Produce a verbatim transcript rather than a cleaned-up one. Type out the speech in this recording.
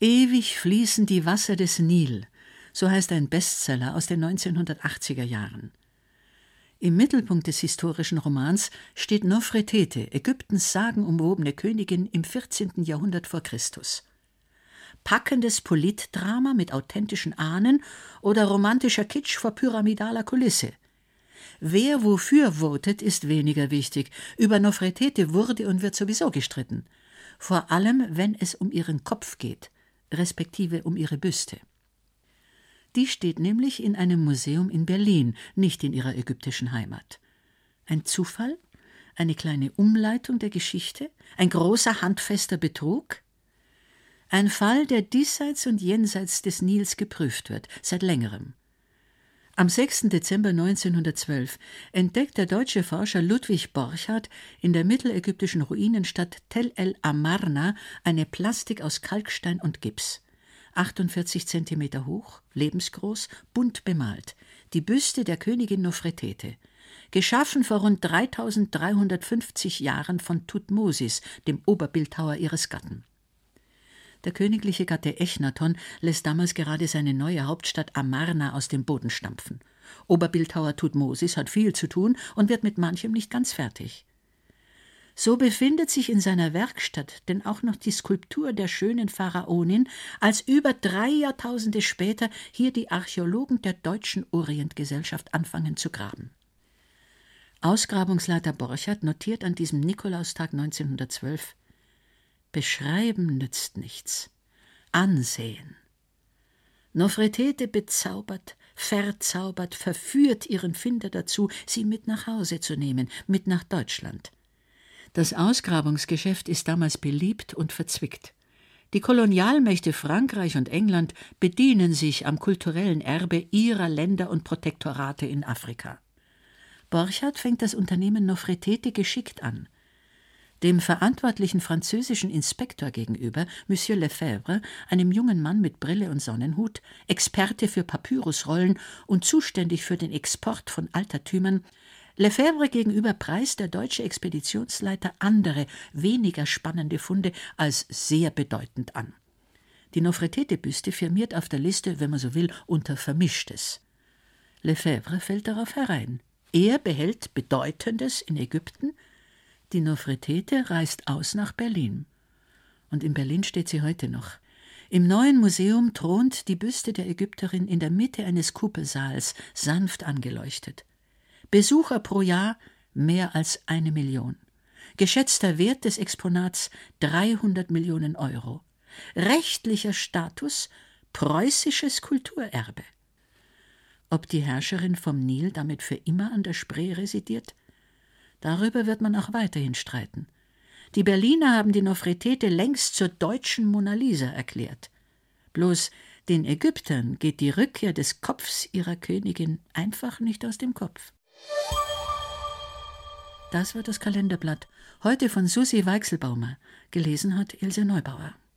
Ewig fließen die Wasser des Nil, so heißt ein Bestseller aus den neunzehnhundertachtziger Jahren. Im Mittelpunkt des historischen Romans steht Nofretete, Ägyptens sagenumwobene Königin im vierzehnten Jahrhundert vor Christus. Packendes Politdrama mit authentischen Ahnen oder romantischer Kitsch vor pyramidaler Kulisse. Wer wofür votet, ist weniger wichtig. Über Nofretete wurde und wird sowieso gestritten. Vor allem, wenn es um ihren Kopf geht, respektive um ihre Büste. Die steht nämlich in einem Museum in Berlin, nicht in ihrer ägyptischen Heimat. Ein Zufall? Eine kleine Umleitung der Geschichte? Ein großer handfester Betrug? Ein Fall, der diesseits und jenseits des Nils geprüft wird, seit längerem. Am sechsten Dezember neunzehnhundertzwölf entdeckt der deutsche Forscher Ludwig Borchardt in der mittelägyptischen Ruinenstadt Tel el Amarna eine Plastik aus Kalkstein und Gips. achtundvierzig Zentimeter hoch, lebensgroß, bunt bemalt. Die Büste der Königin Nofretete. Geschaffen vor rund dreitausenddreihundertfünfzig Jahren von Thutmosis, dem Oberbildhauer ihres Gatten. Der königliche Gatte Echnaton lässt damals gerade seine neue Hauptstadt Amarna aus dem Boden stampfen. Oberbildhauer Thutmosis hat viel zu tun und wird mit manchem nicht ganz fertig. So befindet sich in seiner Werkstatt denn auch noch die Skulptur der schönen Pharaonin, als über drei Jahrtausende später hier die Archäologen der Deutschen Orientgesellschaft anfangen zu graben. Ausgrabungsleiter Borchardt notiert an diesem Nikolaustag neunzehnhundertzwölf: Beschreiben nützt nichts, ansehen. Nofretete bezaubert, verzaubert, verführt ihren Finder dazu, sie mit nach Hause zu nehmen, mit nach Deutschland. Das Ausgrabungsgeschäft ist damals beliebt und verzwickt. Die Kolonialmächte Frankreich und England bedienen sich am kulturellen Erbe ihrer Länder und Protektorate in Afrika. Borchardt fängt das Unternehmen Nofretete geschickt an. Dem verantwortlichen französischen Inspektor gegenüber, Monsieur Lefebvre, einem jungen Mann mit Brille und Sonnenhut, Experte für Papyrusrollen und zuständig für den Export von Altertümern, Lefebvre gegenüber preist der deutsche Expeditionsleiter andere, weniger spannende Funde als sehr bedeutend an. Die Nofretete-Büste firmiert auf der Liste, wenn man so will, unter Vermischtes. Lefebvre fällt darauf herein. Er behält Bedeutendes in Ägypten, die Nofretete reist aus nach Berlin. Und in Berlin steht sie heute noch. Im neuen Museum thront die Büste der Ägypterin in der Mitte eines Kuppelsaals, sanft angeleuchtet. Besucher pro Jahr mehr als eine Million. Geschätzter Wert des Exponats dreihundert Millionen Euro. Rechtlicher Status preußisches Kulturerbe. Ob die Herrscherin vom Nil damit für immer an der Spree residiert? Darüber wird man auch weiterhin streiten. Die Berliner haben die Nofretete längst zur deutschen Mona Lisa erklärt. Bloß den Ägyptern geht die Rückkehr des Kopfs ihrer Königin einfach nicht aus dem Kopf. Das war das Kalenderblatt, heute von Susi Weichselbaumer. Gelesen hat Ilse Neubauer.